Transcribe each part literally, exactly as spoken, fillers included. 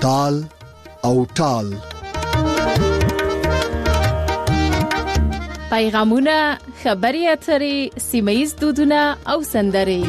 تال او ټال. پیغامونه، خبري اترې، سیمه‌ییز دودونه او سندرې.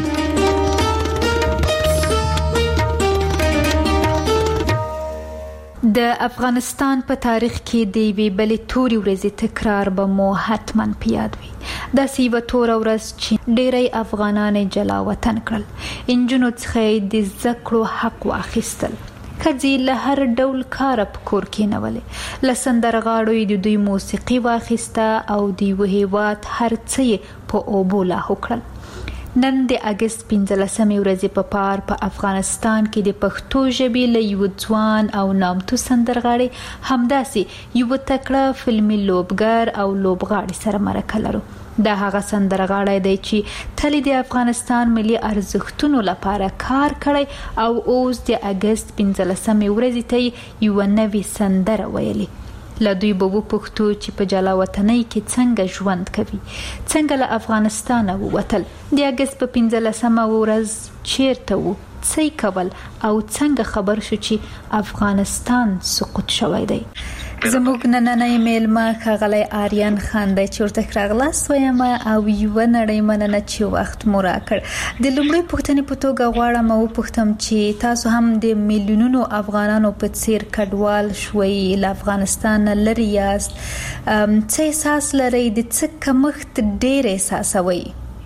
د افغانستان په تاریخ کې د یوې بلې تورې ورځې تکرار به مو حتماً په یاد وي. داسې یوه توره ورځ چې ډېری افغانان یې جلا وطن کړل، نجونو څخه یې د زده کړو حق واخیستل، ښځې له هر ډول کاره په کور کېنولې، له سندرغاړو یې د دوی موسیقي واخیسته او د یوه هېواد هر څه یې په اوبو لاهو کړل. نن د اګست پنځلسمې ورځې په پار په افغانستان کې د پښتو ژبې له یو ځوان او نامتو سندرغاړي همداسې یو تکړه فلمي لوبګر او لوبغاړي سره مرکه لرو. دا هغه سندرغاړی دی چې تل د افغانستان ملي ارزښتونو لپاره کار کړی او اوس د اګست پنځلسمې ورځې ته یو نوې سندره ویلي. له دوی به وپوښتو چې په جلا وطنۍ کې څنګه ژوند کوي، څنګه له افغانستانه ووتل، د اګست په پنځلسمه ورځ چیرته وو، څه یې کول او څنګه خبر شو چې افغانستان سقوط شوی دی. زموږ نننۍ میلمه ښاغلی آریان خان دی چې ورته راغلاست وایم او یوه نړۍ مننه چې وخت مو راکړ. د لومړۍ پوښتنې په توګه غواړم وپوښتم چې تاسو هم د میلیونونو افغانانو په څیر کډوال شوئ، له افغانستان لرې یاست، څه احساس لرئ، د څه کمښت ډېر احساسوئ؟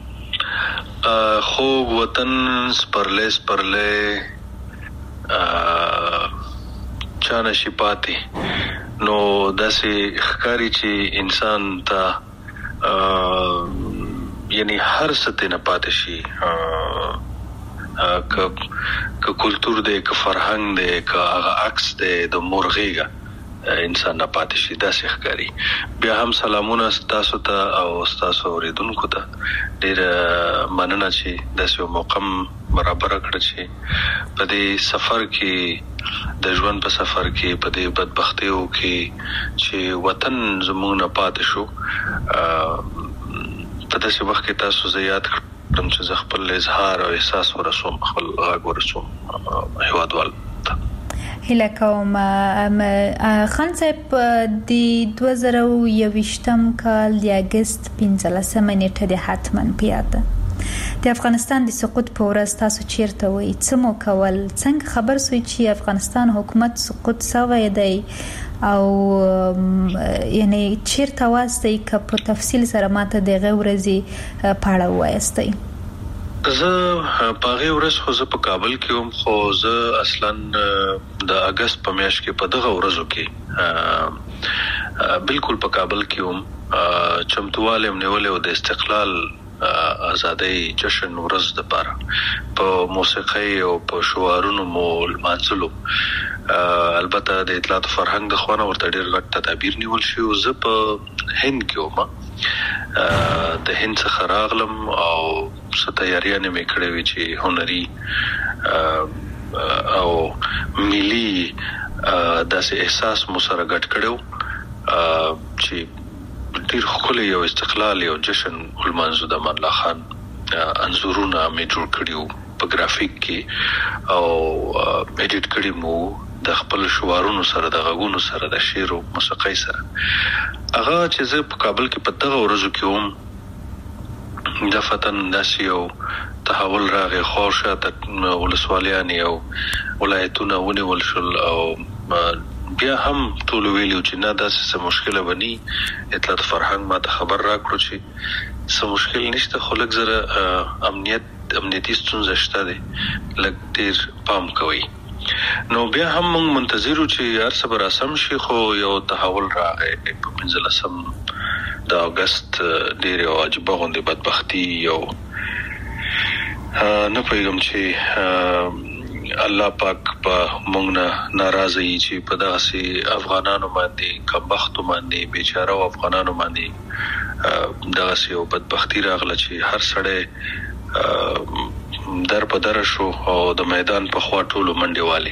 خوږ وطن سپرلی سپرلی چا نشي پاتې، نو داسې ښکاري چې انسان ته یعنی هر څه ته نه پاتې شي، که که کلتور دی، که فرهنګ دی، که هغه عکس دی د مرغېږه انسان نه پاتې شي، داسې ښکاري. بیا هم سلامونه ستاسو ته او ستاسو اوریدونکو ته، ډېره مننه چې داسې یو موقع برابره کړه چې په دې سفر کې، د ژوند په سفر کې، په دې بدبختیو کې چې وطن زموږ نه پاتې شو، په داسې وخت کې تاسو زه یاد کړم چې زه خپل اظهار او احساس ورسوم، خپل غږ ورسوم هیوادوال ته. هیله کوم خان صاحب د دوه زره یوویشتم کال د اګست پنځلسمه نیټه د حتما په یاد ده. د افغانستان د سقوط په ورځ تاسو چیرته وئ، څه مو کول، څنګه خبر سوئ چې افغانستان حکومت سقوط شوی دی او یعنی چیرته واستئ؟ که په تفصیل سره ماته د هغې ورځې په اړه ووایاستئ. زه په هغې ورځ خو زه په کابل کې وم، خو زه اصلا د اګست په میاشت کې په دغه ورځو کې بالکل په کابل کې وم، چمتووالی م نیولی و د استقلال آزادۍ جشن ورځ دپاره، په موسیقۍ او په شعارونو مو لمانځلو. البته د اطلاعات و فرهنګ د خوا نه ورته ډېر غټ تدابیر نیول شوي. زه په هند کې وم، د هند څخه راغلم او څه تیاریانې مې کړې وې چې هنري او ملي داسې احساس مو سره ګډ کړی و چې ډېر ښکلی یو استقلال یو جشن ولمانځو. د امان الله خان انځورونه مې جوړ کړي وو په ګرافیک کې او ایډیټ کړي مو د خپل شعارونو سره، د غږونو سره، د شعر او موسیقۍ سره. هغه چې زه په کابل کې په دغه ورځو کې وم، دفتن داسې یو تحول راغی، خور شاته ولسوالیانې او ولایتونه ونیول شول او بیا هم ټول ویلو چې نه داسې څه مشکله بني. اطلاعات فرهنګ ما ته خبر راکړو چې څه مشکل نشته، خو لږ زره امنیت امنیتي ستونزه شته دی، لږ ډېر پام کوئ. نو بیا هم موږ منتظر وو چې هر څه به راسم شي، خو یو تحول راغی په پنځلسم د اګست، ډېر یو عجیبه غوندې بدبختي، یو نه پوهېږم چې الله پاک په موږ نه ناراضه یي چې په دغسې افغانانو باندې، کمبختو باندې، بیچاره افغانانو باندې دغسې یو بدبختي راغله چې هر سړی در په دره شو او د میدان په خوا ټولو منډې والې.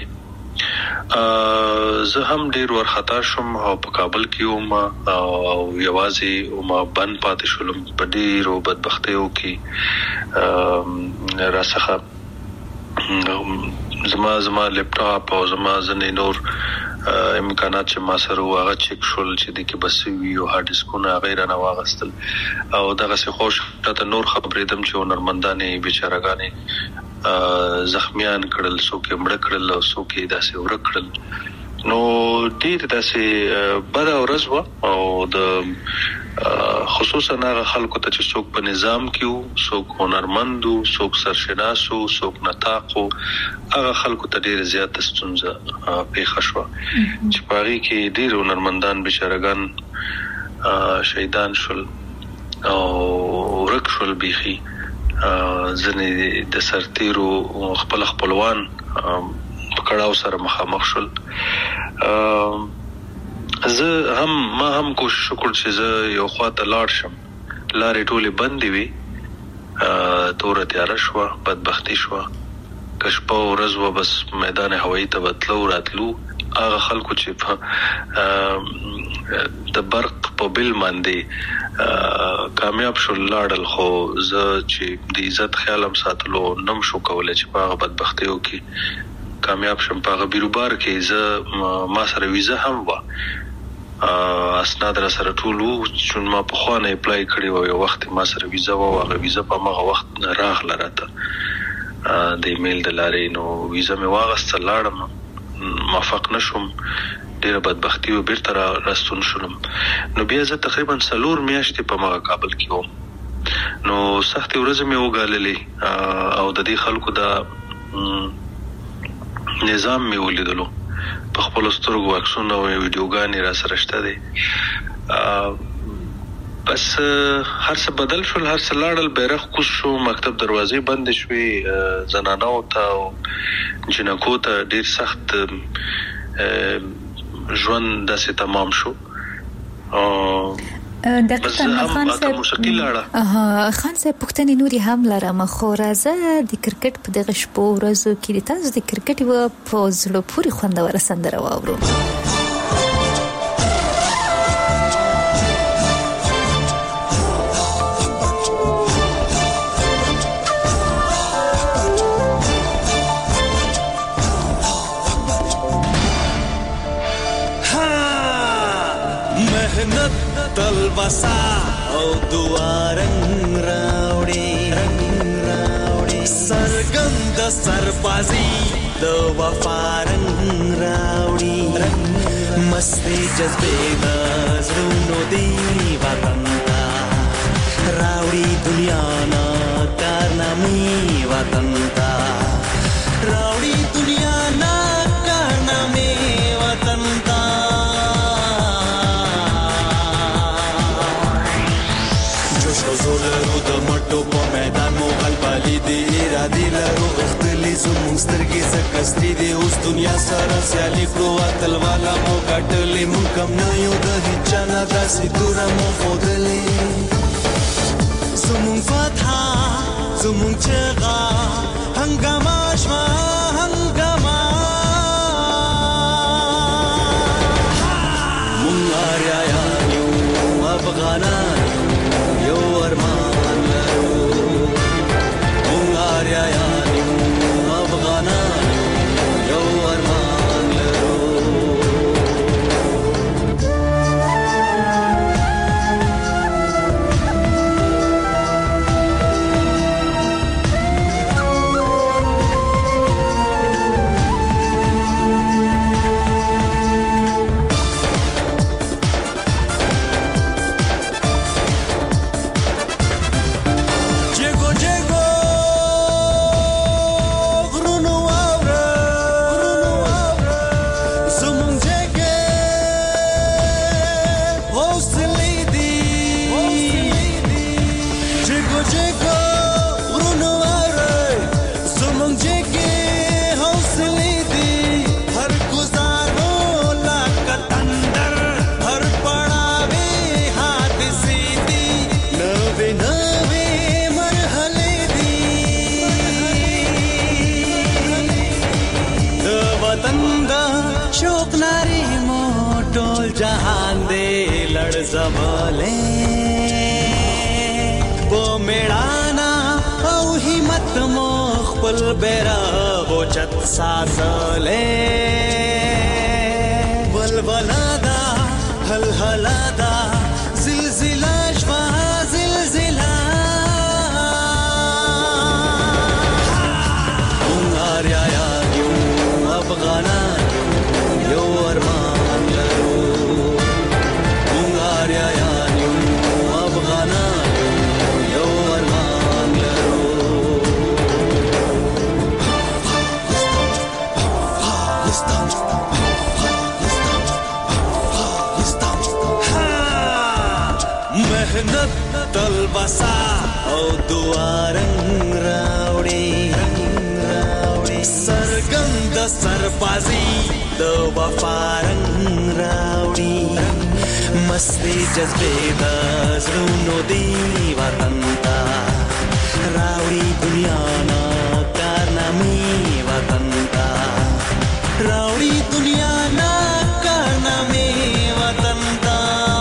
زه هم ډېر ورخطا شوم او په کابل کې وم او یوازې وم، بند پاتې شولم په ډېرو بدبختیو کې. راڅخه زما زما لپټاپ او زما ځنې نور امکانات چې ما سره واغه چک شول چې د کې بس وی او هارد ډیسکونه غیره نه واغستل او دغه څه خوش ته نور خبرې دم چې ونرمندانې بیچارهګانې زخمیان کړل څوک مړ کړل او څوک داسې ور کړل نو ډیر داسې بد ورځ و او د خصوصا هغه خلکو ته چې څوک په نظام کې وو څوک هنرمند وو څوک سرشناسو څوک نطاقو هغه خلکو ته ډیر زیات ستونزه پیښ شوه چې پاري کې ډیر هنرمندان بشرګان شهیدان شول او ورک شول بيخي ځنې د سرتیرو خپل خپلوان پکړاو سره مخامخ شول زه هم ما هم کوشش وکړ چې زه یو خواته لاړ شم لارې ټولې بندې وي تور تیاره شوه بدبختي شوه کشپه ورځ وه بس میدان هوایي ته به تلو راتلو هغه خلکو چې د برق په بل باندې کامیاب شول لاړل خو زه چې د عزت خیال هم ساتلو نم شو کولی چې په هغه بدبختیو کې کامیاب شم په هغه بیروبار کې زه ما سره ویزه هم وه اسناد را سره ټول چې ما په خوانه اپلای کړی و یو وخت ما سره ویزه و هغه ویزه په هغه وخت راغله راته د ایمیل د لارې نو ویزه مې واغسته لاړم موافق نشوم ډیره بدبختی و بیرته راستون شوم نو بیا زه تقریبا څلور میاشتې په مغه کابل کې وم نو سختې ورځې مې وګاللې او د دې خلکو د نظام مې ولیدلو په خپل سترګو عکسونه او ویډیوګانې را سره شته دي بس هر څه بدل شول هر څه لاړل بیرغ کوز شو مکتب دروازې بند شوې زنانو ته او جنکو ته ډیر سخت ژوند داسې تمام شو دقیقاً خان صاحب خان صاحب پښتنې نوري هم لرم خو راځه د کرکټ په دغه شپو ورځو کې د تاسو د کرکټ و په زړه پورې خوندوره سندره واورو تلوسا او دوارنګ راوړي رنگ راوړي سرګند سربازي د وفا رنگ راوړي مستي جذبه د زړونو دی وطن تا راوړي دنیا نا کارنامي وطن تا راوړي دنیا نا کارنامي وطن تا زولرو د مټو په میدان مو غلبالي دي ارادي لرو اختلي زموږ سترګې زکستې دي اوس دنیا سره سیالي کړو اتل والا مو ګټلې مونږ کم نه یو د هیچا نه داسې دوره مو ښودلې زموږ فتحه زموږ چغه هنګامه شوه هنګامه مونږ آریایان یو افغانان ارمان لرو مونږ آریایان یو افغانان یو ارمان لرو जहान दे लड़ जबले वो मेड़ाना औ हिम्मत मो खपल बेरा اوچت سازلے ولولادا هلهلادا زلزلہ شوا زلزلہ مونږ یا یو افغانان یو ارمان لرو مونږ یا یو افغانان یو ارمان لرو मेहनत तलबसा او دوارنګ راوړي سرګند سربازي د وفارنګ راوړي مستي جذبه د زړونو دی وطن تا راوړي دنیا نا کارنامي وطن تا راوړي دنیا نا کارنامي وطن تا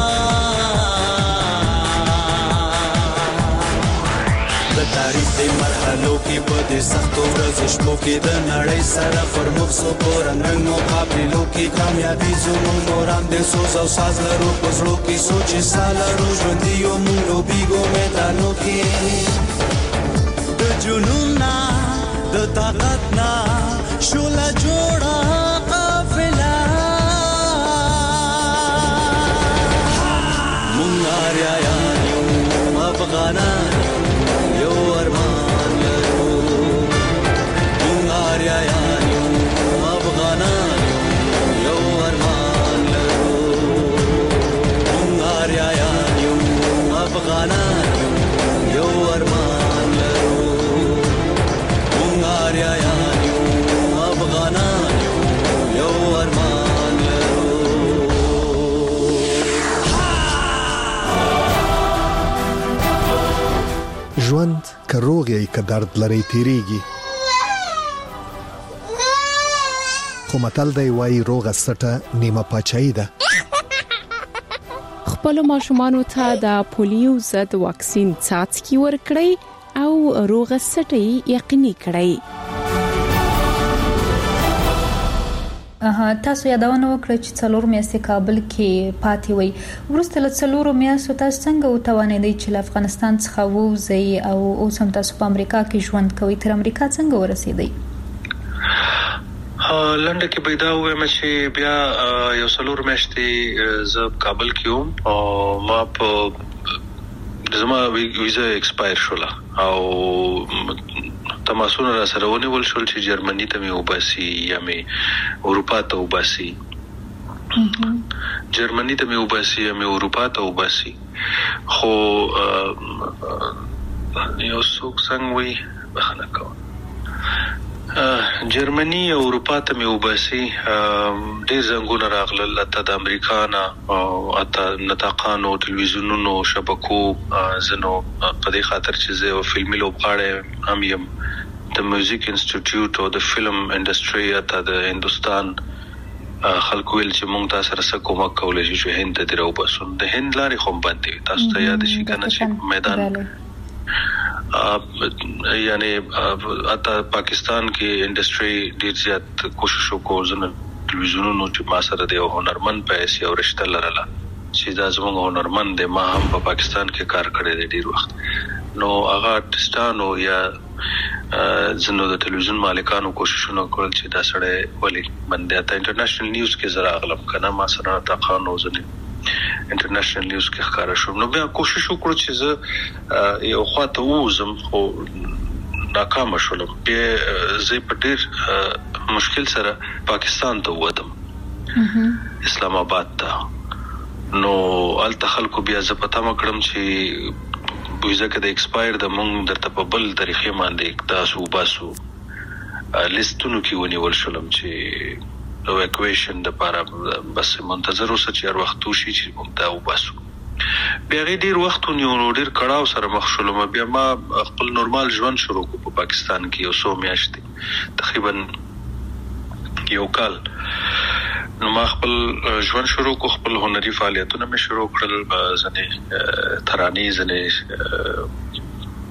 تاریخ د مرحلو کې په دې سختو ورځو شپو کې د نړۍ سره پر مخ سو رنگ رنگ مقابلو کې کامیابی زموږ نوران د سوز او ساز لرو پزړو کې سوچ سالارو ژوندۍ یو موږ لوبېږو میدانو کې د جنون نه د طاقت نه شوله جوړه قافله موږ اریایان یو افغانان یو ارمان لرو مونږ اریایان یو افغانان یو ارمان لرو مونږ اریایان یو افغانان یو ارمان لرو مونږ اریایان یو افغانان یو ارمان لرو ژوند که روغ یې که درد لري تیریږي خو متل دی وایي روغه سټه نیمه پاچاهي ده خپل ماشومانو ته د پولیو ضد واکسین څاڅکي ورکړئ او روغه سټه یقیني کړئ. اها تاسو یادونه وکړه چې څلور میاشتې کابل کې پاتې وي ورسته له څلورو میاشتو تاسو څنګه وتوانیدئ چې افغانستان څخه ووځئ او اوس هم تاسو په امریکا کې ژوند کوئ تر امریکا څنګه ورسېدئ؟ لنډه کې پیدا وایم چې بیا یو څلور میاشتې زه کابل کې وم او ما په زما ویزا ایکسپایر شوله او تماسونه را سره ونیول شول چې جرمني ته مې وباسي یا مې اروپا ته وباسي جرمني ته مې وباسي یا مې اروپا ته وباسي خو یو څوک څنګه وي بخنه کوم جرمني او اروپا ته مې وباسي ډېر زنګونه راغلل ته د امریکا نه او اته نطاقانو ټلویزیونونو شبکو زنو په دې خاطر چې زه فلمي لوبغاړی هم یم د میوزیک انسټیټیوټ او د فلم انډستری ته د هندستان خلکو ویل چې مونږ تاسو سره کومک کولای شو چې هند ته راوباسو د هند لارې خو باندې تاسو ته یاد شي کنه چې میدان یعنی اته پاکستان کې انډستری ډیر زیات کوشش وکړ زنه ټلویزیونونو چې ما سره د هنرمند پیسې او رشتہ لرله چې دا زموږ هنرمند دی ما هم په پاکستان کې کار کړی دی ډیر وخت نو هغه آرټستانو یا زنه د ټلویزیون مالکانو کوششونه کول چې دا سړی ولی باندې ته انټرنیشنل نیوز کې زرا اغلب کنه ما سره تاقانو زنه انټرنیشنل نیوز کې ښکارا شو نو بیا کوشش وکړو چې زه یو خواته ووزم خو ناکام شولم بیا زه په ډیر مشکل سره پاکستان ته ووتم اسلام آباد ته نو الته خلکو بیا زه پته مکړم چې ویزا کې د ایکسپایر د مونږ درته په بل طریقې باندې تاسو وباسو لیستونو کې ونیول شولم چې اواکویشن د لپاره بس منتظر اوسه چې هر وخت وشي چې موږ دا وباسو بیا ډیر وخت ونیو ډیر کړهو سره مخ شولم بیا ما خپل نورمال ژوند شروع کو په پاکستان کې یو څو میاشتې تقریبا یو کال نو ما خپل ژوند شروع کو خپل هنري فعالیتونه مې شروع کړل ځنې ترانې ځنې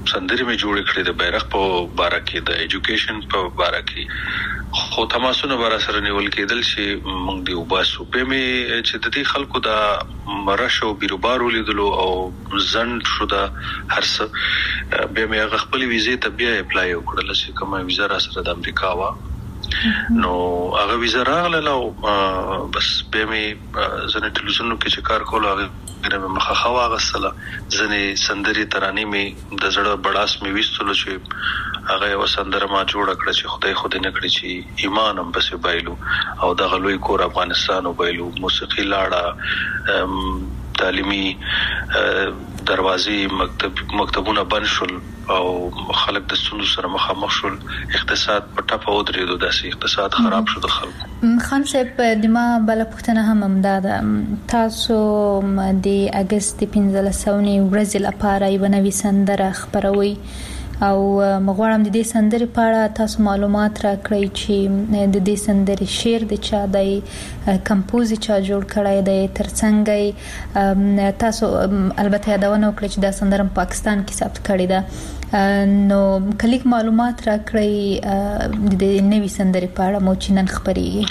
سندري مې جوړ کړې د بیرغ په باره کې د ایجوکیشن په باره کې خو تماسونه بار سره نیول کېدل چې موږ دی وباسو په مې چې د دې خلکو د مرشو بیروبارو لیدلو او زند شو د هرڅ به مې خپل ویزه ته بیا اپلای وکړل چې کومه ویزه را سره د امریکا وا نو هغه ویزه راغله او بس به مې زنه ټلویزیون کې چې کار کول هغه ګرمه مخه خوا غسله ځنې سندري ترانې مې د زړه بڑاس مې وستلو چې هغه وسندره ما جوړ کړ چې خدای خو دې نه کړی چې ایمان هم بس بایلو او د غلوی کور افغانستان وبایلو موسیقي لاړه تعلیمي دروازې مکتب مکتبونه بند شول او خلک د ستونزو سره مخامخ شول اقتصاد په ټاپه ودرېدو داسې اقتصاد خراب شو د خلکو خان صاحب د ما بل پښتنه هم امداده تاسو د اگست پنځلسمې ورځې لپاره یو نوې سندره خبروي او مغواړم د دې سندرې په اړه تاسو معلومات راکړئ چې د دې سندرې شعر د چا د کمپوز چا جوړ کړی دی ترڅنګ تاسو البته یادونه وکړئ چې دا سندره پاکستان کې ثبت کړې ده نو کلیک معلومات راکړئ د دې نوې سندرې په اړه مو چې نن خبرېږي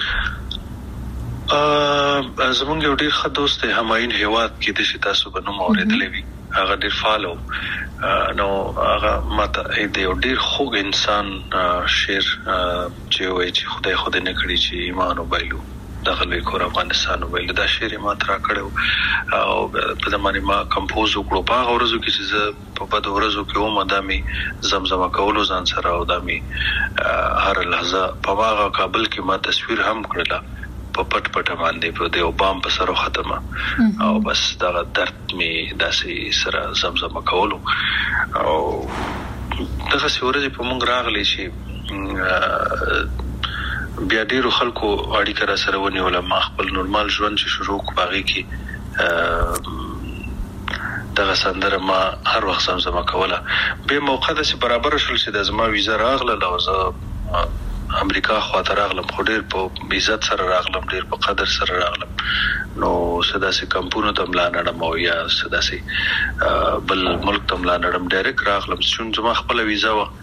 ا زمونږ یو ډیر ښه دوست همایون هیواد کې د تاسو په نوم اوریدلې وي هغه ډیر فالو نو هغه ماته د یو ډیر خوږ انسان شعر چې وایي چې خدای خو دې نه کړی چې ایمان وبایلو دغه لوی کور افغانستان وبایلو دا شعر ما ترا کړو او په زمانه ما کمپوز وکړو په هغه ورځو کې چې په بده ورځو کې و مدامي زمزمه کولو ځان سره او دامي هر لحظه په هغه کابل کې ما تصویر هم کړله په پټ پټ باندې په دیو بام په سره ختمه او بس دا درد می داسې سره زمزمه کولو او دغه سورې په مونږ راغلی چې بیا ډیرو خلکو اړیکه را سره ونیول ما خپل نورمال ژوند چې شروع کړی کی دغه سندره ما هر وخت زمزمه کوله به موقع د برابر شول چې د زما ویزه راغله لوزه امریکا خواته راغلم خو ډیر په عزت سره راغلم ډیر په قدر سره راغلم نو سداسي کمپونو ته ملانړم او یا سداسي بل ملک ته ملانړم ډایرک راغلم چې زما خپل ویزا و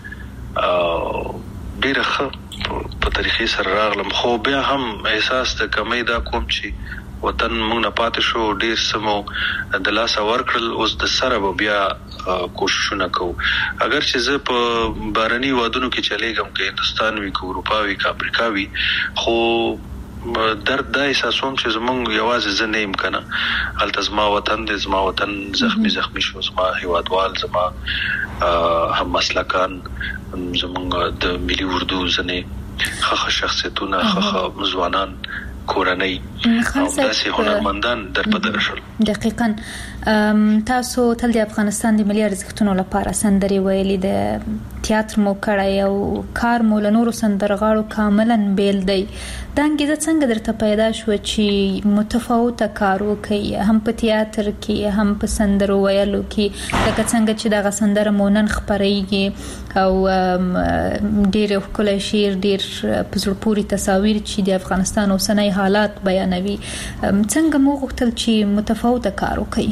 ډیر ښه په طریقې سره راغلم خو بیا هم احساس د کمی دا کوم چې وطن موږ نه پاتې شو ډیر سمو د لاس ورکړل اوس د سره بیا کوششونه کوو اگر چې زه په بارني وادونو کې چلےګم کې هندستان وی کو اروپا وی کا امریکا وی خو درد دا احساسوم چې زمونږ یوازې زه نه یم کنه التزما وطن د زما وطن زخمی زخمی شو زما هیوادوال زما هم مسلکان زمونږ د ملي اردو ځنې خخ شخصیتونه خخ ځوانان کورنۍ او داسې هنرمندان در په درشل دقیقاً تاسو تل د افغانستان د ملي ارزښتونو لپاره سندري ویلي د تیاتر مو کړی او کار مو له نورو سندرغاړو کاملا بیل دی دا انګیزه څنګه درته پیدا شو چې متفاوته کار وکړئ هم په تیاتر کې هم په سندرو ویلو کې لکه څنګه چې دغه سندره مو نن خپرېږي او ډېر ښکلی شعر ډېر په زړه پورې تصاویر چې د افغانستان اوسنی حالات بیانوي څنګه مو غوښتل چې متفاوته کار وکړئ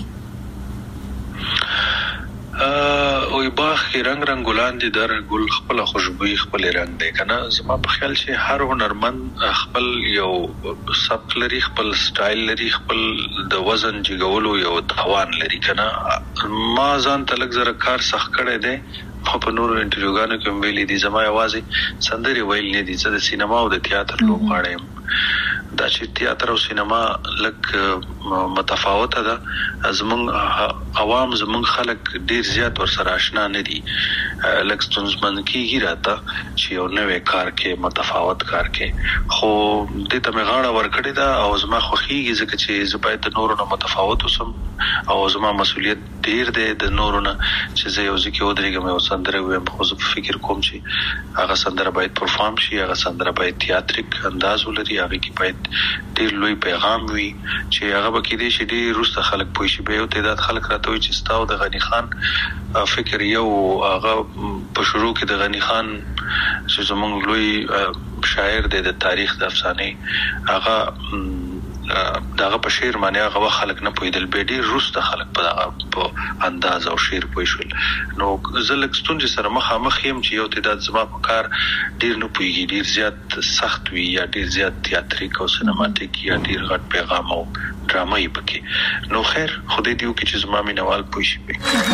او باغ کې رنگ رنگ ګلان دي در ګل خپل خوشبوئی خپل رنگ دی کنه زما په خیال چې هر هنرمند خپل یو سبک لري خپل سټایل لري خپل د وزن جګولو یو توان لري کنه ما ځان تلک زره کار سخت کړی دی په نورو انټروګانو کې ویلي دي زما یوازې سندري ویل نه دي چې د سینما او د تیاتر لوبغاړم دا چې تیاتر او سینما لک متفاوته ده زمونږ عوام زمونږ خلک ډیر زیات ور سره آشنا نه دي لک ستونزمن کیږي راته چې یو نوې کار کې متفاوت کار کې خو د ته مغاړه ورکړی دا او زما خوخیږي ځکه چې زبایت د نورو نه متفاوت وسم او زما مسؤلیت ډیر دی د نورو نه چې زه یو ځکه ودرېږم او سندره وایم خو زه فکر کوم چې هغه سندره باید پرفارم شي هغه سندره باید تیاتریک انداز ولري هغه کې باید ډیر لوی پیغام وي چې هغه به کې دي چې ډیر روسته خلک پوه شي به یو تعداد خلک راته وي چې ستاو د غنی خان فکر یو هغه په شروع کې د غنی خان چې زمونږ لوی شاعر دی د تاریخ د افسانه هغه داغه په شعر باندې هغه خلک نه پویدل به ډیر روسته خلک په په انداز او شعر پوښول نو زلک ستونزې سره مخامخ يم چې یو تعداد زما په کار ډیر نه پویږي ډیر زیات سخت وي یا ډیر زیات تیاتریک او سینماتیک یا ډیر غټ پیغام او ډرامه یې پکې نو خیر خدای دې وکړي چې زما مینوال پوه شي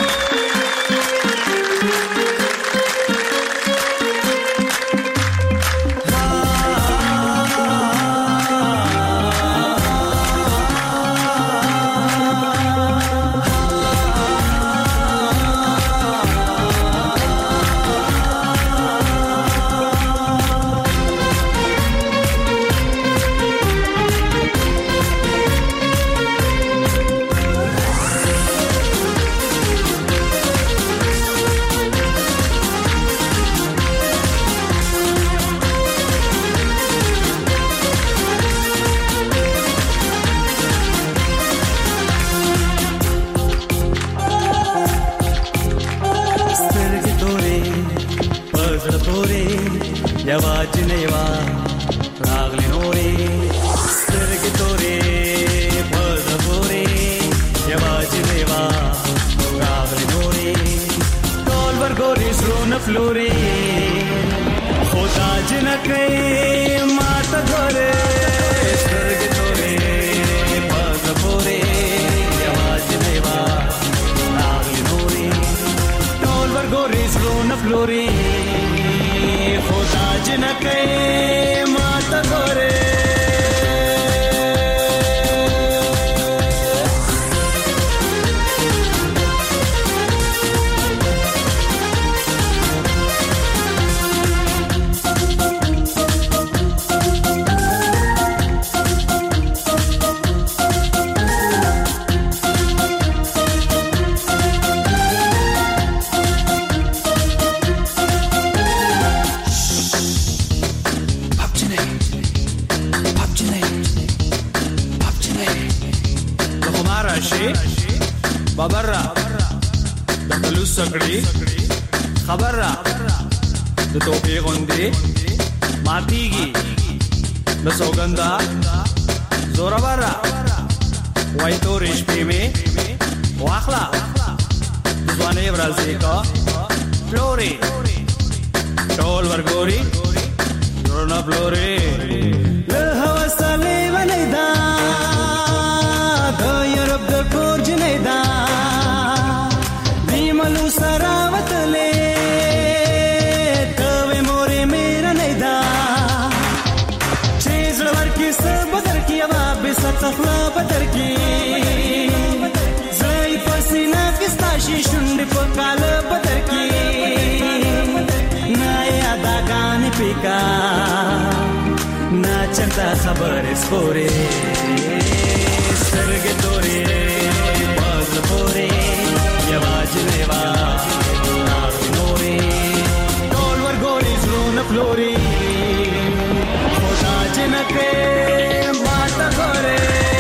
یواج نیوا راغلی نورې سترګې تورې پز پورې یواج نیوا راغلی نورې ټول ورګورې سرونه فلورې خدا جنکې ماته ګورې سترګې تورې پز پورې یواج نیوا راغلی نورې ټول ورګورې سرونه فلورې خدا جنکې ماته ګورې خبر را د کلو سکړی خبر را د توپی غوندې ماتیږي د سوګندا زورا ورا وای تو رشپې می واخلا ځوانې ورځې کا فلوري ټول ورګوري ورنا فلوري له هوسلې ولدا د یورپ د کور جنیدا دیملو سراوتلې کوي مورې میرا نیدا چې زړور کې سب بدر کې وا به ستخلا بدر کې زای پسینا پستاشي شونډې په کال بدر کې نه یادا غان پکا نه چنتا خبر سپورې سترګې تورې باز پورې یواج نیوا نورې ټول ورګورې زړونه فلوري خدا جنکې ماته ګورې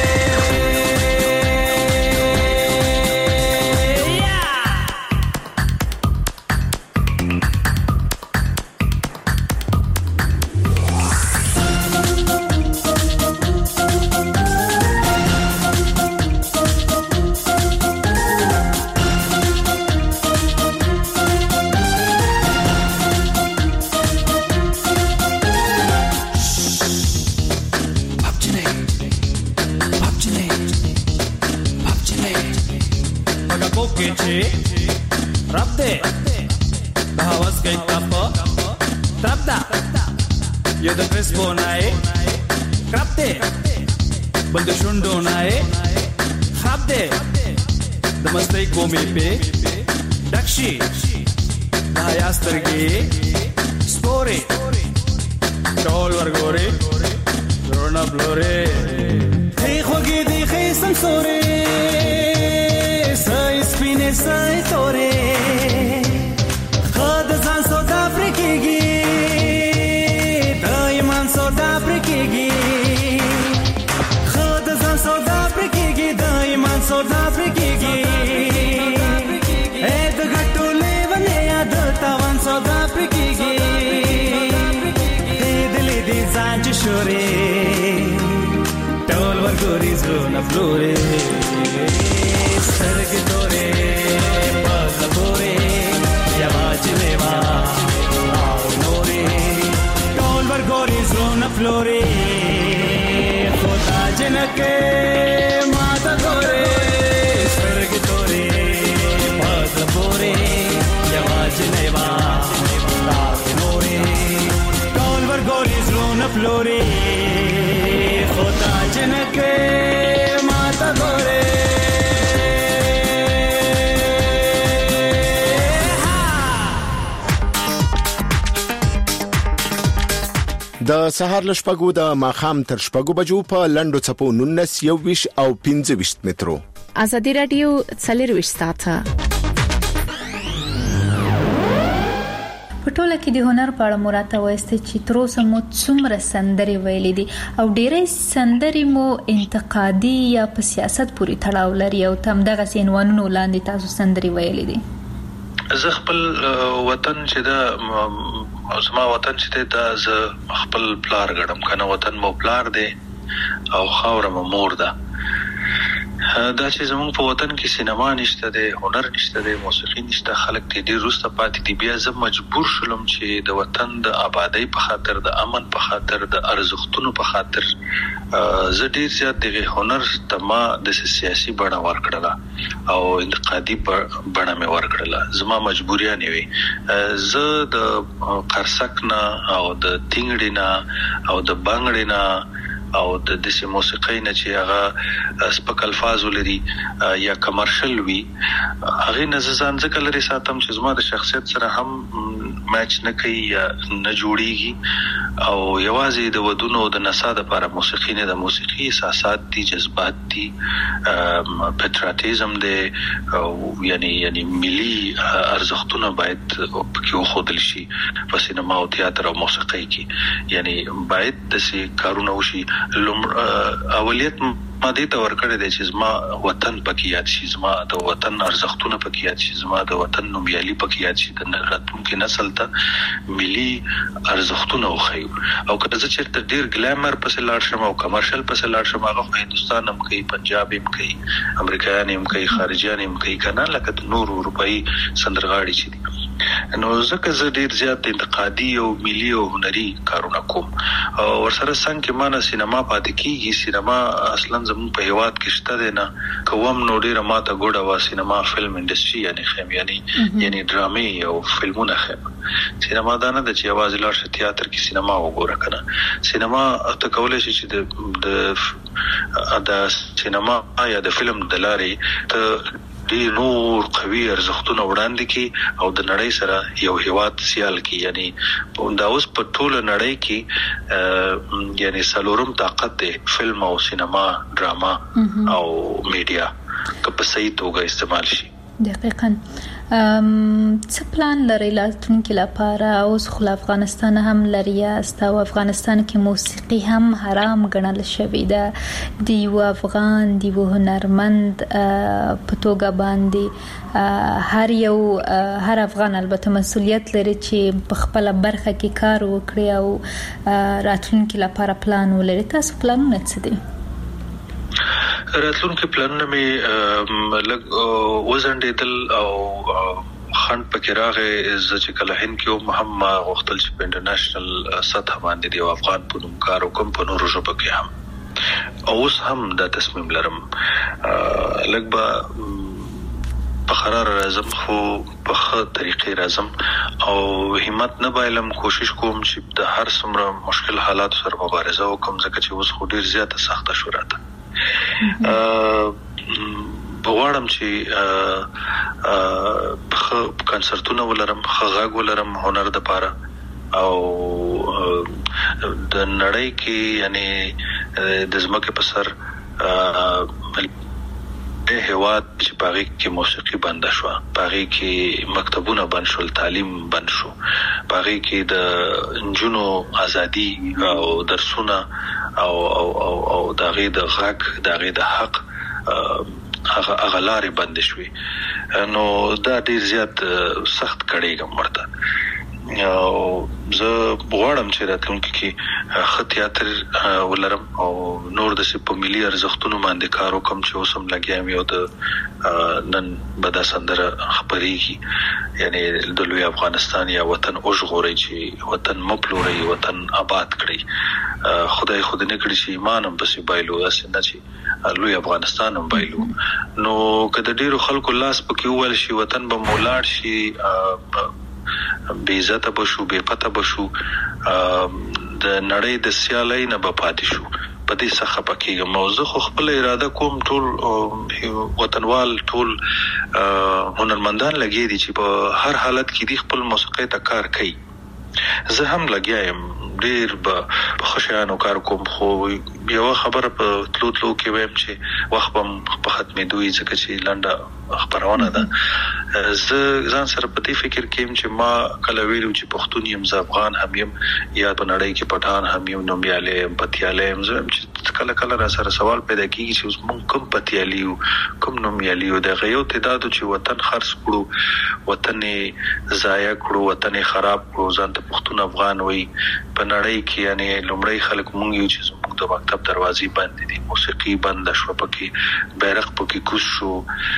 Yo de crespo nae, crapte, bal de shundo nae, crapte, de mastay komi pe, dakshi, da yastargi, spore, tol vargore, rona blore, hey khogi di hey samsore, sai spine sai tore, khad zan soda frikigi. سودا پرکیږي خود ځان سودا پرکیږي د ایمان سودا پرکیږي اې د غټولې ونې یاد تاوان سودا پرکیږي اې دلې دې ځان چې شورې ټول ورګو ګوري زړونه فلوري سترګې تورې پزه پورې یواجلې وا او نورې ټول ورګوري زړونه فلوري خدا جنکه ماته ګوري سترګې تورې پزه پورې یواجلې وا او نورې ټول ورګوري زړونه فلوري خدا جنکه ماته ګوري د سهار لشپګو د ماخام تر شپګو بجو په لندو چپو نونس یو ویش او پنځه ویش مترو ازادي رادیو څلور ویش ساعته په ټوله کې د هنر په اړه مراته وایسته چې تر اوسه مو څومره سندري ویلې دي او ډېرې سندري مو انتقادي یا په سیاست پورې تړاو لري او تم دغه سینوانونو لاندې تاسو سندري ویلې دي. زه خپل وطن چې دا زما وطن چې دا زه خپل پلار غړم کنه وطن مو پلار دی او خاور مو مور ده. دا چې زموږ په وطن کې سینما نشته دی هنر نشته دی موسیقي نشته خلک دې ډېر وروسته پاتې دي بیا زه مجبور شولم چې د وطن د آبادۍ په خاطر د امن په خاطر د ارزښتونو په خاطر زه ډېر زیات دغه هنر ته ما د سیاسي بڼه ورکړله او انتقادي بڼه مې ورکړله زما مجبوریه نه وي زه د قرصک نه او د تینګړې نه او د بنګړې نه او د دې موسیقۍ نه چې هغه سپک الفاظ ولري یا کمرشل وي هغه نه ځان ځکه لري ساتم چې زما د شخصیت سره هم میچ نه کوي یا نه جوړیږي او یوازې د ودونو د نسا د لپاره موسیقي نه د موسیقي احساسات دي جذبات دي پټریاټیزم دی او یعنی یعنی ملي ارزښتونه باید پکې وښودل شي په سینما او تیاتر او موسیقۍ کې یعنی باید د سي کارونه وشي اولیت ما دې ته ورکړې دي چې زما وطن پکې یاد شي زما د وطن ارزښتونه پکې یاد شي زما د وطن نومیالي پکې یاد شي د راتلونکي نسل ته ملي ارزښتونه وخیو او کله چې چیرته ډیر ګلامر پسې لاړ شم او کمرشل پسې لاړ شم هغه هندستان هم کوي پنجاب هم کوي امریکایان هم کوي خارجيان هم کوي کنه لکه نور اروپאי سندرغاړي چې دي نو ځکه زه ډیر زیات انتقادي او ملي او هنري کارونه کوم او ورسره څنګه مانه سینما پاتې کیږي سینما اصلا زموږ په هیواد کې شته دی نه کوم نو ډیر ماته ګوډه وا سینما فلم انډستری یعنی خیم یعنی یعنی ډرامې او فلمونه خیم سینما دا نه د چې आवाज لاړ شي تیاتر کې سینما وګوره کنه سینما ته کولای شي چې د د سینما یا د فلم د لارې ته دی نور قوي ارزښتونه وړاندې کی او د نړۍ سره یو هیواد سیال کی یعنی دا اوس په ټوله نړۍ کې یعنی سلورم طاقت دی فلم او سینما ډراما او میډیا که په صحیح توګه استعمال شي. دقیقاً څه پلان لري راتلونکي لپاره اوس خو افغانستان هم لري است او افغانستان کې موسیقي هم حرام ګڼل شوې ده دی و افغان دی و هنرمند په توګه باندې هر یو هر افغان البته مسؤلیت لري چې په خپل برخه کې کار وکړي او راتلونکي لپاره پلان ولري تاسو پلانونه څه دي؟ راتلونکي پلانونه مې لګ وزندېدل او خند پکې راغې چې کله هند کې هم غوښتل چې په انټرنیشنل سطح باندې دی افغان په نوم کار وکم په نورو ژبو کې هم اوس هم دا تصمیم لرم لګ به په قرار راځم خو په ښه طریقې راځم او همت نه بایلم کوشش کوم چې د هر څومره مشکل حالات سره مبارزه وکم ځکه چې اوس خو ډیر زیاته سخته شو راته بغواړم چې کنسرتونه ولرم غږ ولرم هنر د پاره او د نړۍ کې یعنی د زمکه په سر د هواد چې باغی کې موسیقي بند شو باغی کې مکتبونه بند شول تعلیم بند شو باغی کې د انجونو ازادي او درسونه او او او, او دغه د غږ دغه د حق هغه اغلارې بند شوي نو دا ډیر زیات سخت کړي ګمړه او زه غواړم چې راتلونکي کې خطیاتر ولرم او نور د په ملي ارزښتونو باندې کار وکم چې اوسم لګیام یو د نن بدا سندره خبريږي یعنی د لوی افغانستان یا وطن اوژغوري چې وطن مپلوري وطن آباد کړي خدای خود نه کړی چې ایمان هم بس بایلو اسنه چې لوی افغانستان هم بایلو نو کله ډیرو خلکو لاس پکې ول شي وطن به مولاړ شي بے عزت بشو بے پته بشو د نړۍ د سیالۍ نه به پاتې شو په دې څخه پکې موضوع خو خپل اراده کوم ټول وطنوال ټول هنرمندان لګي دي چې په هر حالت کې د خپل موسیقي ته کار کوي زه هم لګیایم ډیر په خوشاله کار کوم خو یو خبره په تلو تلو کې ویم چې وخت په ختمې دوی ځکه چې لنډه خبرونه ده زه ځان سره په دې فکر کې چې ما کله ویلو چې پښتون یم ز افغان هم یم یا په نړۍ کې پټان هم یم نومیاله پتیاله هم زه چې کله کله را سره سوال پیدا کیږي چې موږ کوم پتیالیو کوم نومیالیو د غيو تعداد چې وطن خرڅ کړو وطن ضایع کړو وطن خراب کړو ځان ته پښتون افغان وای په نړۍ کې یعنی لومړی خلک مونږ یو چې موږ د مکتب دروازې بند دي موسیقي بند شو پکې بیرغ پکې کوش شو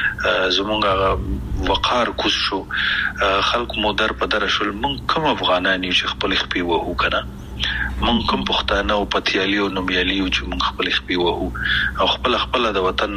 زمونږه وقار کوش شو خلک مو در په در شول مونږ کوم افغانان یو چې خپل خپي وو کنه مونږ کوم پښتانه او پتیالي او نومیالي چې مونږ خپل خپي وو او خپل خپل د وطن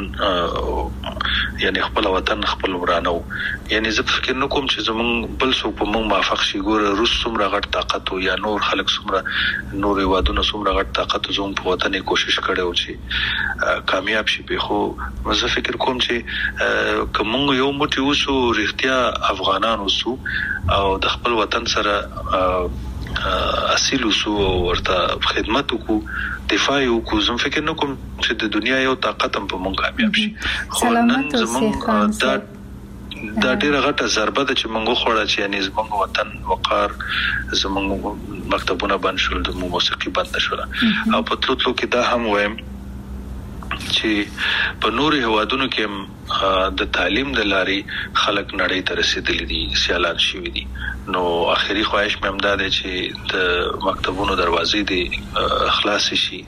یعنی خپل وطن خپل ورانو یعنی زه فکر نکوم چې زمونږ بل څوک په مونږ مافق شي ګوره روس څومره غټ طاقت یا نور خلک څومره نور وادونه څومره غټ طاقت زموږ په وطن کوشش کړو چې کامیاب شي به خو زه فکر کوم چې کوم یو موټی وسو رښتیا افغانان وسو او د خپل وطن سره اصل وسو ورته خدمت وکړو دفاع وکړو زم فکر نکوم چې د دنیا یو طاقت هم په مونږ کامیاب شي خو نن زموږ دا دا ډیره غټه ضربه ده چې مونږ خوړه چې یعنی زموږ وطن وقار زموږ مکتبونه بند شول د موسیقي بند شول او په تلو تلو کې دا هم وایم چې په نوري هوادونو کې د تعلیم د لاري خلک نړۍ ته رسیدلي دي سیالان شوي دي نو اخري خواهش مې هم دا ده چې د مکتبونو دروازې دي خلاص شي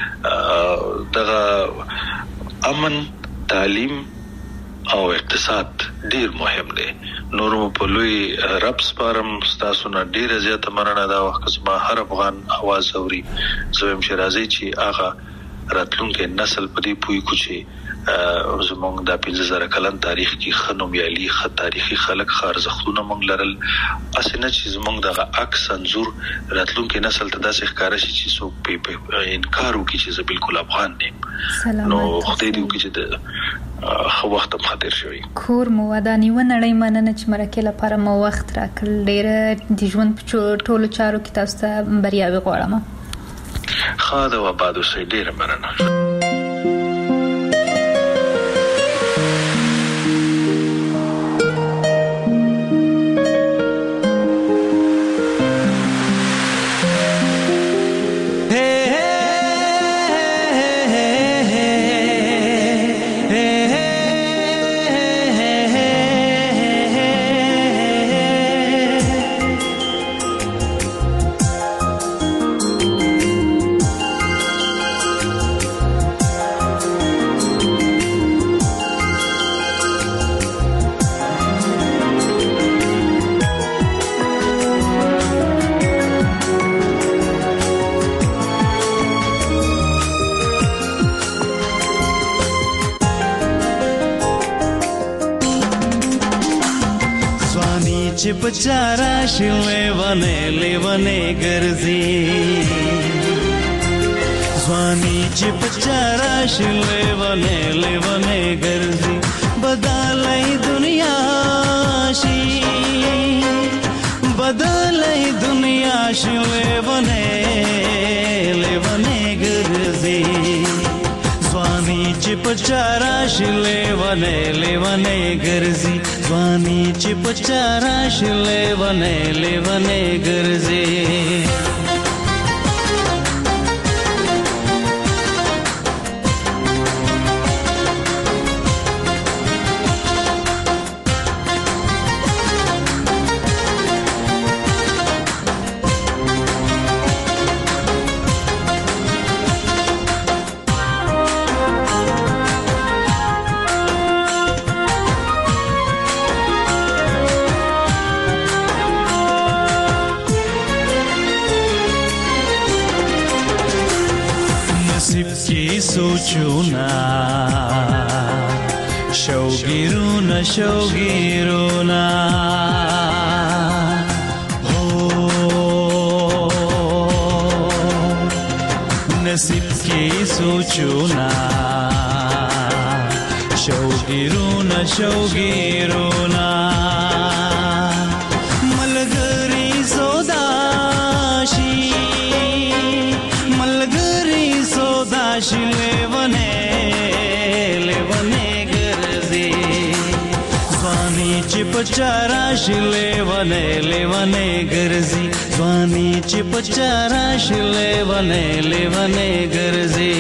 دغه امن تعلیم او اقتصاد ډیر مهم دی نورو په لوی رب سپارم تاسو نه ډیر زیاته مننه دا وخت زما هر افغان आवाज اوري زویم شرازي چې هغه راتلونکي نسل په دې پوي کوچي زمونږ د پنځه زره کلن تاریخ کې خنوم یالي خ تاریخي خلک خارزختونه مونږ لرل اسنه چې زمونږ د عکس انزور راتلونکي نسل ته داسې ښکارا شي چې څوک په انکار وکړي چې زه بالکل افغان یم نو خدای دې وکړي چې د خو وخت هم خاطر شوی کور مو ودانی و نړۍ مننه چې مرکه لپاره مو وخت راکړل ډېر د ژوند په ټولو چارو کې تاسو ته بریاوي غواړم خاده و بعد وسې ډیر مننه بچارا شلے ونے لے ونے گرزی زوانی چ بچارا شلے ونے لے ونے گرزی بدلای دنیا شی بدلای دنیا شلے ونے لے ونے گرزی زوانی چ بچارا شلے ونے لے ونے گرزی زوانی چې پچارا شلې ونه لیونه ګرځي नसीब की सोचूना शौगिरूना शौगिरूना हो नसीब की सोचूना शौगिरूना शौगिरूना मलगरी सोदाशी मलगरी सोदाशी लेवने लेवने गरजे स्वानी चिपचाराशी लेवने लेवने गरजे स्वानी चिपचाराशी लेवने लेवने गरजे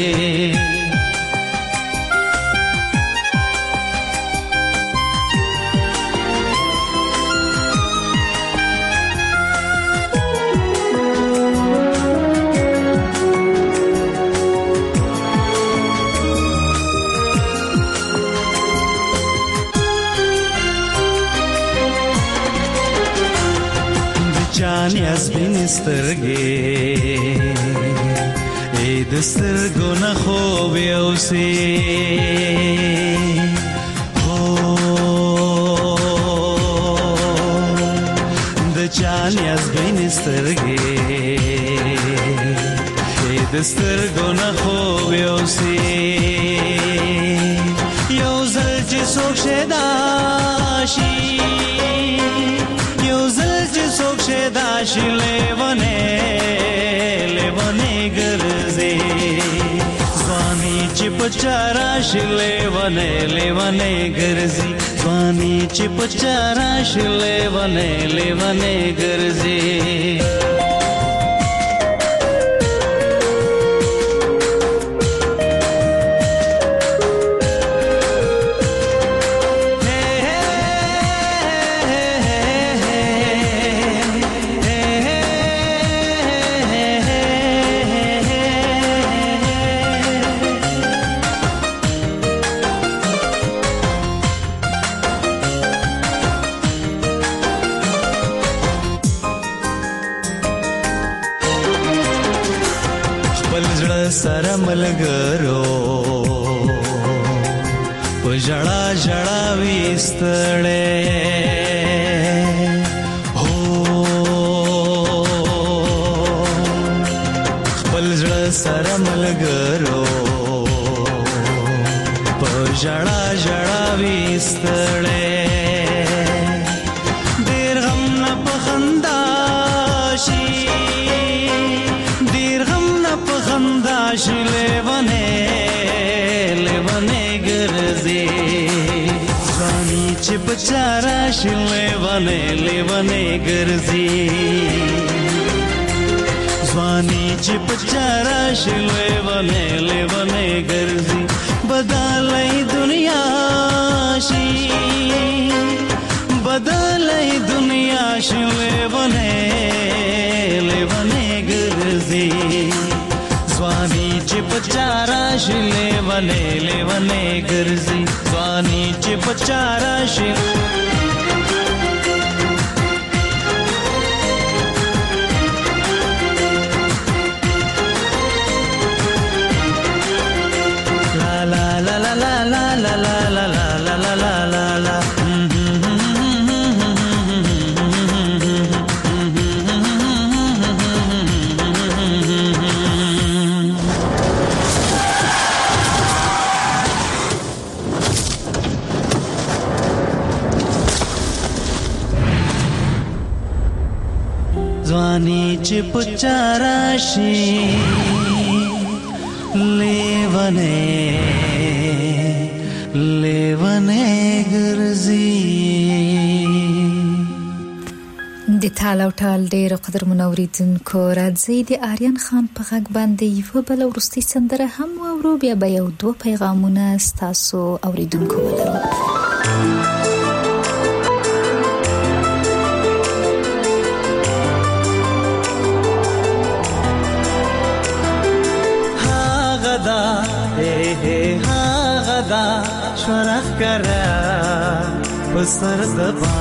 Chanias binisterge e destergo na khobe ausi ho de chanias binisterge e destergo na khobe ausi yo zal ji sokshdashi दाशी लेवने लेवने गरजे स्वानी चिपचाराशी लेवने लेवने गरजे स्वानी चिपचाराशी लेवने लेवने गरजे सर मलगरो पजड़ा जड़ा विस्तळे हो पलजड़ा सर मलगरो पजड़ा जड़ा विस्तळे देर गम न पखंदाशी पखंदाशी लेवने लेवने गरजे स्वानी चिपचाराशी लेवने लेवने गरजे स्वानी चिपचाराशी लेवने लेवने गरजे बदलाई दुनियाशी बदलाई दुनियाशी लेवने लेवने गरजे स्वानी चिपचाराशी लेवने लेवने गरजे स्वानी चिपचाराशी ला ला ला ला ला ला ला ला ला ला ला ला ला ला स्वानी चिपचाराशी लेवने लेवने गरजी د تال او ټال ډېر قدر منوریدونکو راځي د آریان خان په غږ باندې یو بل ورستي سندره هم اورو بیا به یو دوه پیغامونه ستاسو اوریدونکو ولرو غدا هي هي ها غدا شرخ کرا بسر دبا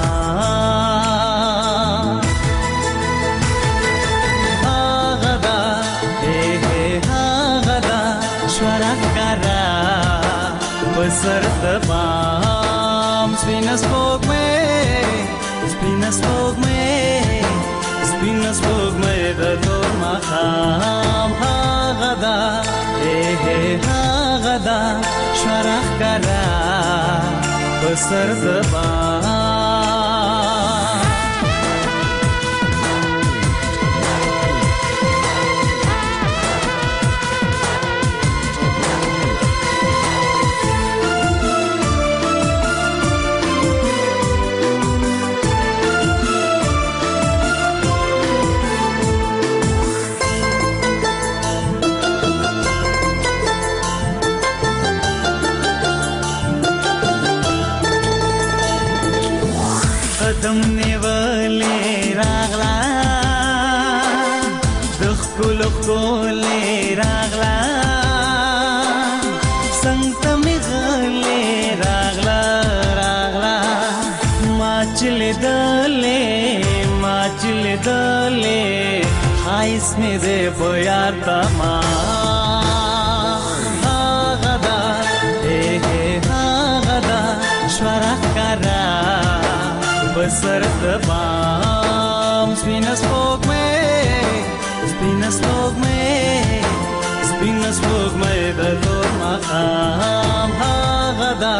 ها غدا هي هي ها غدا بسر دبام سپین سپوږ مې سپین سپوږ مې سپین سپوږ مې د تور ماښام هغه ده هغه ده شرخ کرا بسر دبام قدم نیولې راغلا د خپل خپل راغلا څنګه مې غلې راغلا راغلا ما چلې دلې ما چلې دلې خایس مې دې په یار تما هغه دا هغه دا شرخ کرا بسر دبام سپین سپوږ مې سپین سپوږ مې سپین سپوږ مې د تور ماښام هغه ده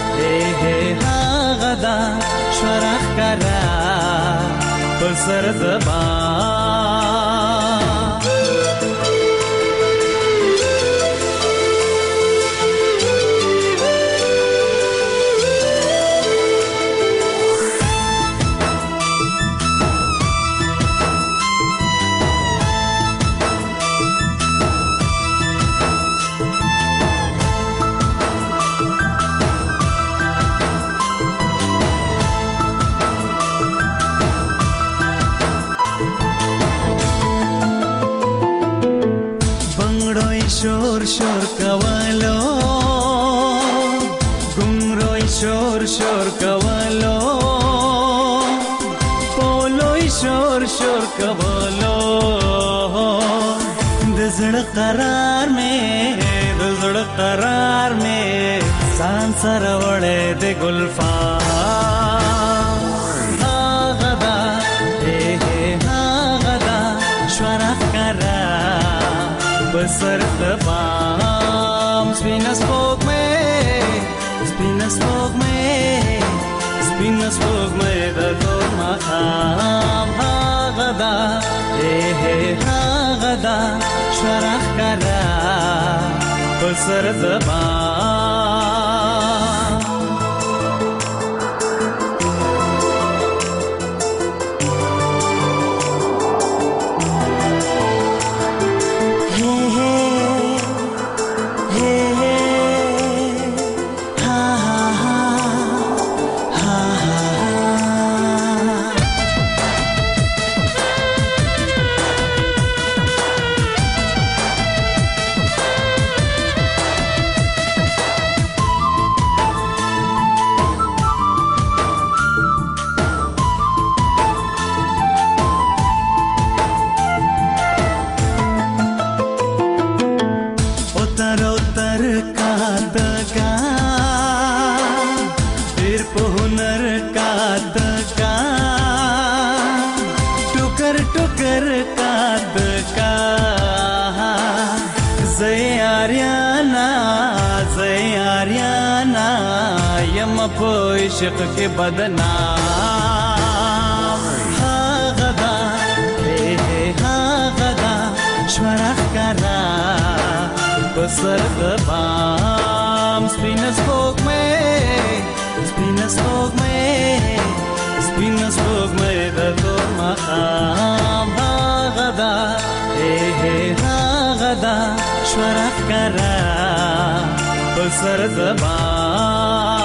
هغه ده شرخ کرا بسر دبام شور شور کولو ګمروي شور شور کولو پولوي شور شور کولو د زړه قرار مې د زړه قرار مې سان سره وړې د ګلفام هغه ده هغه ده شرخ کرا بسر دبام سپین سپوږ مې سپین سپوږ مې سپین سپوږ مې د تور ماښام هغه ده هغه ده شرخ کرا بسر دبام عشق کے بدنام هغه ده هغه ده شرخ کرا بسر دبام سپین سپوږ مې سپین سپوږ مې سپین سپوږ مې د تور ماښام هغه ده هغه ده شرخ کرا بسر دبام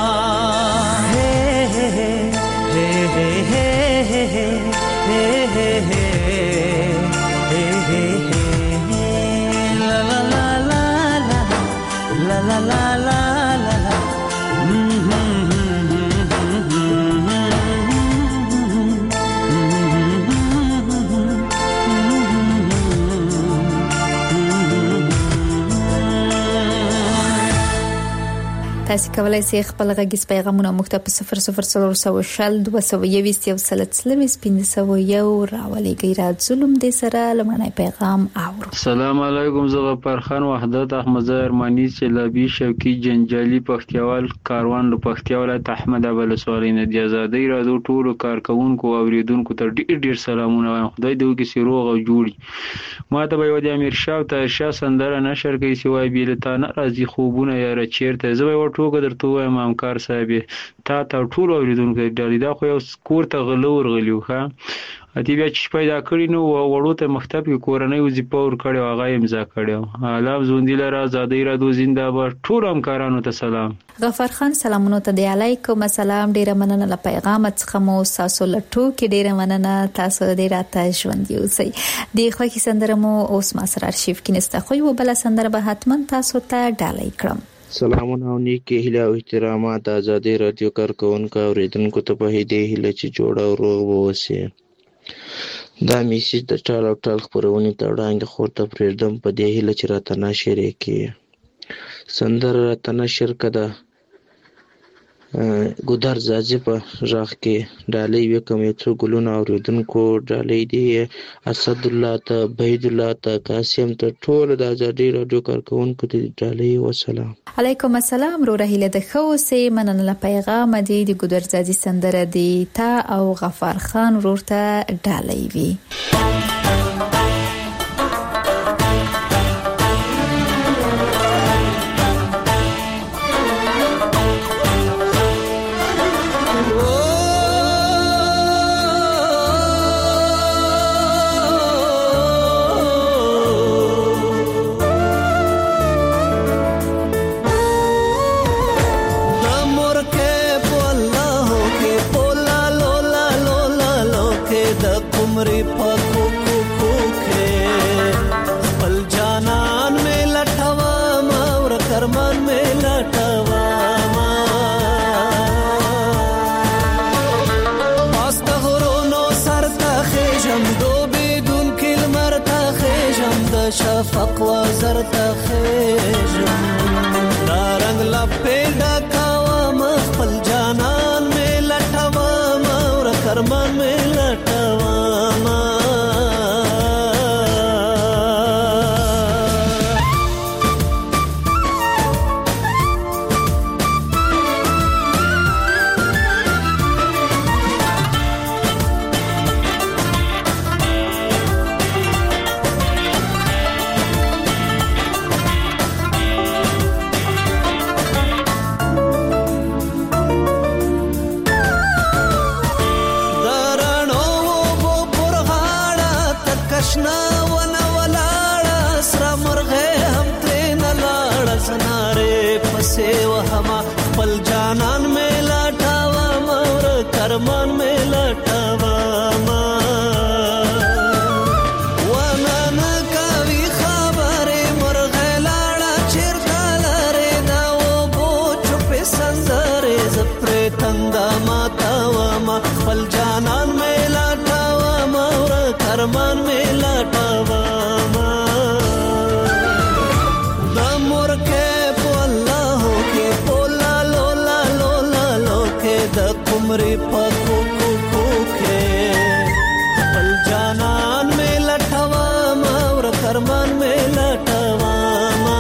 تاسو کولای شئ خپل غږیز پیغامونه موږ ته په صفر صفر صفر صفر شل دوه سوه یوویشت یو سل څلوېښت پنځه سوه یو راولېږئ. را ظلم دې سره لمړنی پیغام اورو. السلام علیکم. زه غفار خان وحدت احمد ارمانی چلابی شوقي جنجالي پختیوال کاروان له پختیا ولایت احمد ابل سوالي نه دی آزادۍ رادیو ټولو کارکونکو او اوریدونکو ته ډیر ډیر سلامونه وایم. خدای دې وکړي چې روغ او جوړي. ما ته به یو د امیر شاه او طاهر شاه سندره نشر کوي چې وایي بیلتانه راځي خوبونه یاره چیرته. زه به ورټوګه درته وایم همکار صاحب تا ته ټول اوریدونکو ډالي دا خو یو کور ته غلو ورغلیو ښه اتی بیا چې پیدا کړی نو وړو ته مکتب کې کورنۍ وظیفه ور کړو هغه امضا کړو. الله زوندیل را آزادۍ رادیو زنده‌باد. ټول همکارانو ته سلام. غفار خان سلامونه ته دی علیکم السلام. ډیره مننه له پیغام څخه مو تاسو لټو کې ډیره مننه تاسو دې راته ژوند یوسئ. د خوښي سندره مو اوس ما سره ارشیف کې نسته خو یو بل سندره به حتما تاسو ته ډالۍ کړم. سلامونه او نیکی هیله او احترامات آزادۍ رادیو کارکونکو او اوریدونکو ته په دې هیله چې جوړ او روغ اوسئ. دا میسیج د ټال او ټال خبرونه ته وړاندې خور ته پرېږدم په دې هیله چې راته نشر کړي. سندره راته نشر کړه ګودر زاځي په ژغ کې ډالۍ وکم یو څو ګلونه اوریدونکو ډالۍ دی اسد الله ته بهید الله ته قاسم ته ټول د آزادۍ رادیو کارکونکو ته ډالۍ وسلام. علیکم السلام. رو رهیله د خوسه مننه له پیغام دی د ګودر زاځي سندره دی تا او غفار خان ورته ډالۍ وی. شفق و زرد خیجم دارنگ لپیدا کاوام خپل جانان میں لٹوام اور کرمان میں لٹوام. خپل جانان میں لټاوا مور کرمان میں لټاوا ما ونن کوي خبره مرغه لاړه چیرته لاره دا و بو چپ سندره زپر تندا ماتاوا ما خپل جانان میں لټاوا مور کرمان میں لټاوا ما د مور کې عمرې پکو کو کو کې خپل جانان میں لټوا ما ور کرمان میں لټوا ما.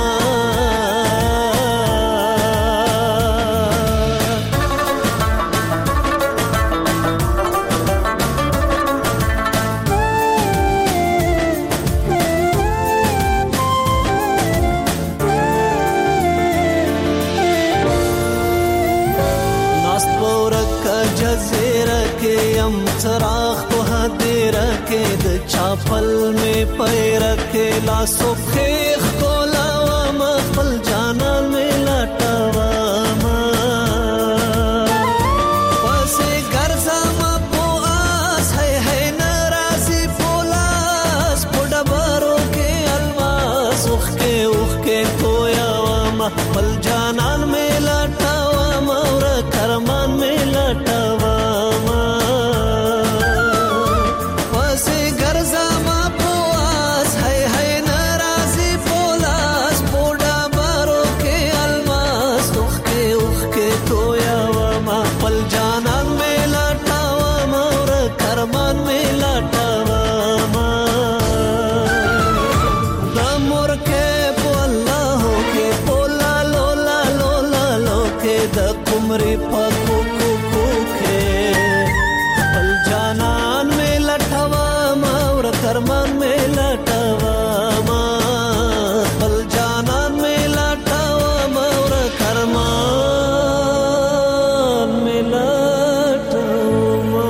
चराग तो हदे रखे द चापल में पैर रखे लासो खेख को लावा मखल जाना में लटावा मा पसे गर्जा मा पो आस है है नाराजी पोलास पोडबारो के अलवास उख के उख के कोयावा मखल जाना में लटावा मौर करमान में लटावा हमरे पको को को के पल जानन में लटवा मावर करमन में लटवा मा पल जानन में लटवा मावर करमन में लटवा।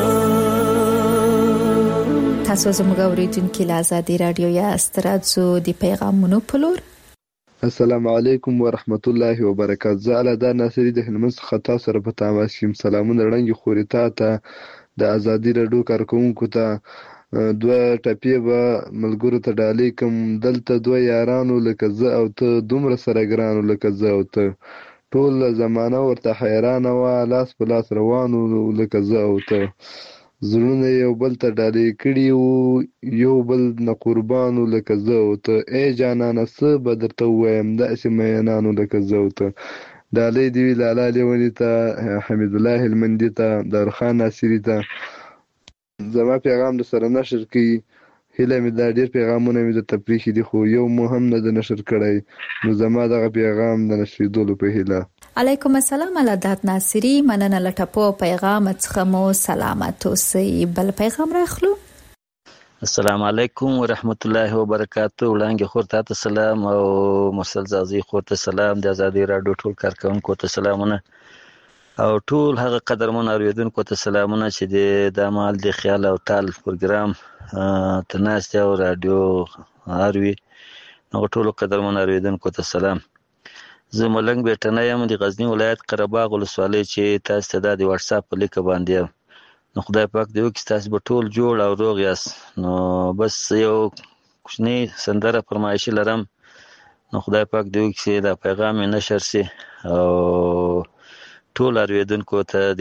تاسو زموږ اوریدونکو له آزادي رادیو یا استراتزو د پیغامونو پلور. السلام علیکم ورحمت الله وبرکاته. زه علدا ناصری د هلمند څخه تاسو سره په تماس یم. سلامونه رنګي خوري تا ته د آزادي رادیو کارکونکو ته دوه ټپې به ملګرو ته ډالۍ کوم. دلته دوه یارانو لکه زه او ته دومره سره ګرانو لکه زه او ته ټول زمانه ورته حیرانه وه لاس په لاس روانو لکه زه او ته زړونه یو بل ته ډالۍ کړي وو یو بل نه قربانو لکه زه او ته ای جانانه څه به درته ووایم داسې مینانو لکه زه او ته. ډالۍ دې وي لالا لیوني ته حمید الله هلمندي ته دارخان ناصري ته. زما پیغام در سره نشر کړي هیله مې دا ډېر پیغامونه مې درته پرېښي دي خو یو مو هم نه د نشر کړی نو زما دغه پیغام د نشریدلو په هیله. علیکم السلام علادات ناصری مننه لټپو پیغام څخه مو سلامت اوسئ. بل پیغام راخلو. السلام علیکم ورحمت الله وبرکاته. وړاندې خور ته سلام او مرسل زازي خور ته سلام. د آزادي رادیو ټول کارکونکو ته سلامونه او ټول هغه قدرمن اوریدونکو ته سلامونه چې د مال د خیال او تال پروګرام تناسته او رادیو اروي نو ټول قدرمن اوریدونکو ته سلام. زه ملنګ بیٹنه یم د غزنی ولایت قرهباغ ولسوالۍ چې تاسو ته د واتس اپ په لیک باندې نو خدای پاک دې وکړي تاسو به ټول جوړ او روغ یاست. نو بس یو کوچنی سندره فرمایشي لرم نو خدای پاک دې وکړي دا پیغام نشر شي او ټول اوریدونکو ته د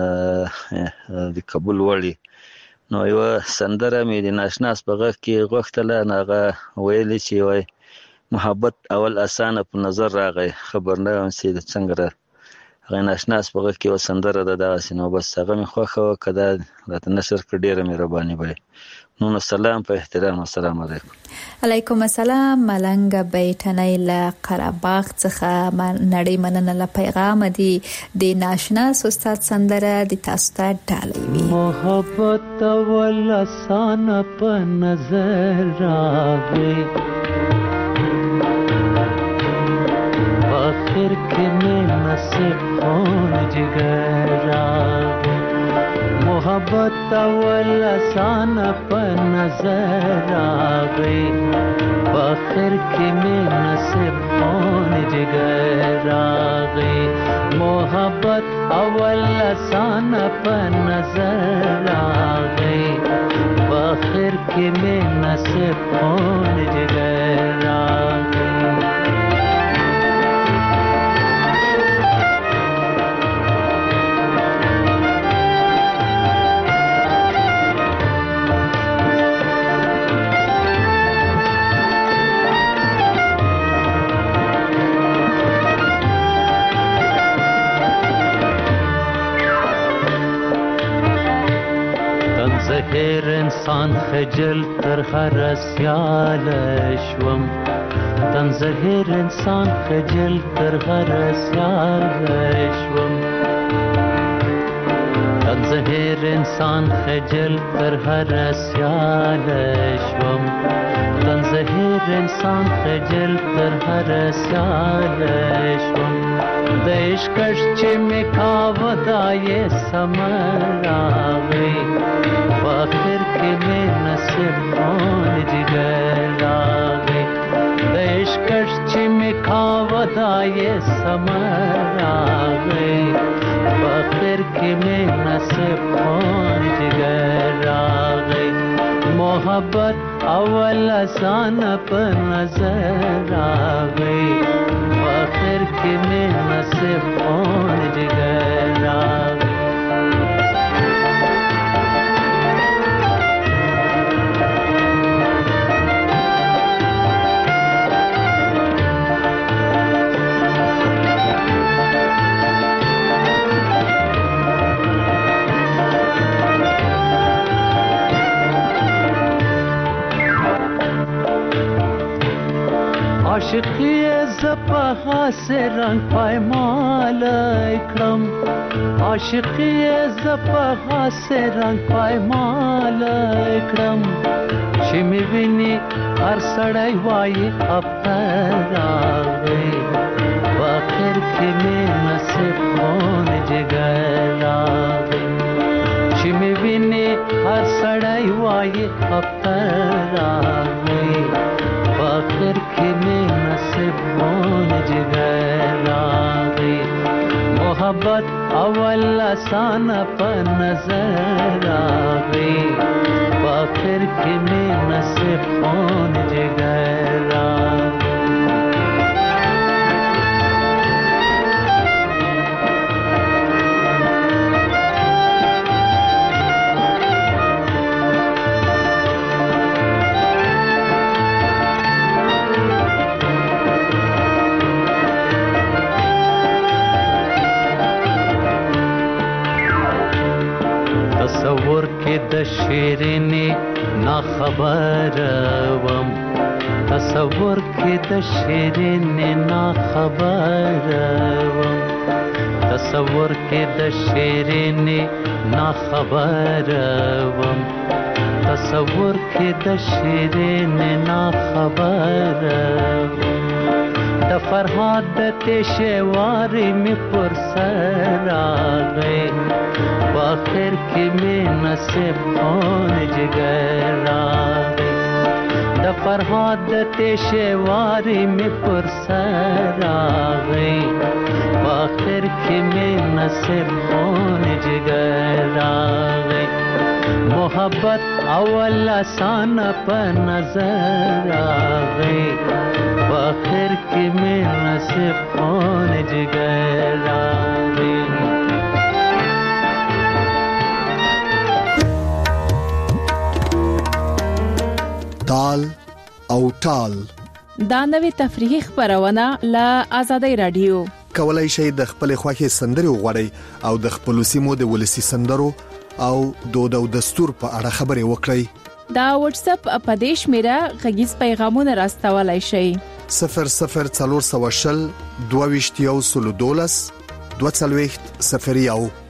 قبول وړي. نو یو سندره مې د ناشناس په غږ کې غوښتله هغه ویلې چې وای محبت اول اسانه په نظر راغی خبر نه یم چې څنګه را هغه ناشناس په غږ کې و سندره ده داسې نو بس هغه مې خوښه وه که دا راته نشر کړه ډېره مهرباني به نو سلام په احترام. السلام علیکم. علیکم السلام. ملنګ بیٹنی له قرهباغ څخه نړۍ مننه له پیغام دی د ناشناس استاد سندره د تاسو ته ډالۍ وي. محبت اول اسانه په نظر راغی आखिर के में नसीब कौन जिगर आवे मोहब्बत अवल आसान पर नजर आवे आखिर के में नसीब कौन जिगर आवे मोहब्बत अवल आसान पर नजर आवे आखिर के में नसीब कौन जिगर आवे. زهر انسان خجل تر هر سیال شوم تن زهر انسان خجل تر هر سیال شوم تن زهر انسان خجل تر هر سیال شوم تن زهر انسان خجل تر هر سیال شوم د عشقش چې می کاوه دا یې سمر راغی आखिर के में नसीब कौन जिगर आवे देश कष्ट में खावदा ये समर आवे आखिर के में नसीब कौन जिगर आवे मोहब्बत अवल आसान पर नजर आवे आखिर के में नसीब कौन जिगर आवे. عاشقی زپا حاسه رنگ پایمال اکرم عاشقی زپا حاسه رنگ پایمال اکرم چې می ویني هر سړی وایي افتر راغی په اخر کې می نصیب خون جګر راغی چې می ویني هر سړی وایي افتر راغی په اخر کې می نصیب خون جګر راغی محبت اول آسان په نظر راغی آخر کې می نصیب خون جګر راغی تصور کې د شیرینې نا خبر وم تصور کې د شیرینې نا خبر وم تصور کې د شیرینې نا خبر وم تصور کې د شیرینې نا خبر وم د فرهاد د تشوارې می پر سر راغی آخر کې می نصیب خون جګر راغی د فرهاد د تشوارې می پر سر راغی آخر کې می نصیب خون جګر راغی محبت اول آسان په نظر راغی آخر کې می نصیب خون جګر راغی تال او ټال دا نوې تفریحي خبرونه له آزادۍ رادیو کولای شئ د خپل خوښي سندري وغوړئ او د خپل سیمو د ولسی سندرو او دود او دستور په اړه خبري وکړئ دا واتس اپ اپدیش میرا غږیز پیغامونه راستولای شئ صفر صفر څلور سو شل دوه ویشت یو سل دولس دوه څلوېښت صفر یو